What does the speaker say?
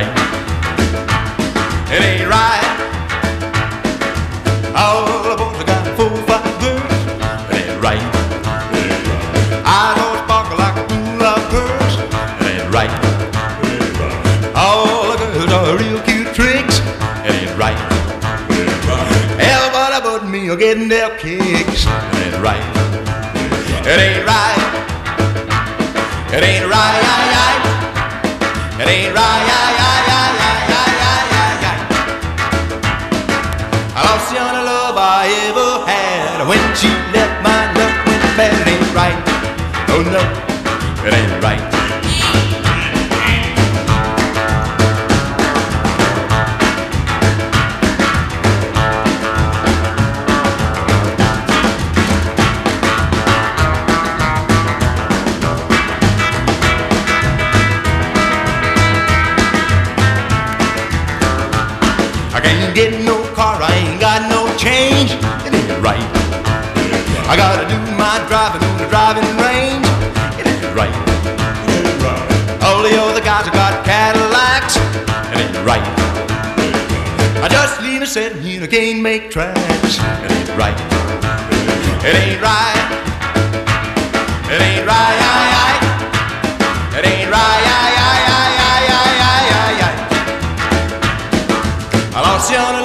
right. It ain't right. All the boys got 4 or 5 girls. It ain't right. I don't sparkle like a pool of pearls. It ain't right. All the girls are real cute tricks. It ain't right. Everybody but me are getting their kicks. It ain't right. It ain't right. It ain't right. It ain't right. I lost the only love I ever had. When she left, my luck went bad. It ain't right. Oh no, it ain't right. I can't get no car, I ain't got no change. It ain't right. I gotta do my driving on the driving range. It ain't right. All the other guys have got Cadillacs. It ain't right. I just lean a setting here, I can't make tracks. It ain't right. It ain't right. It ain't right. It ain't right. I lost you on a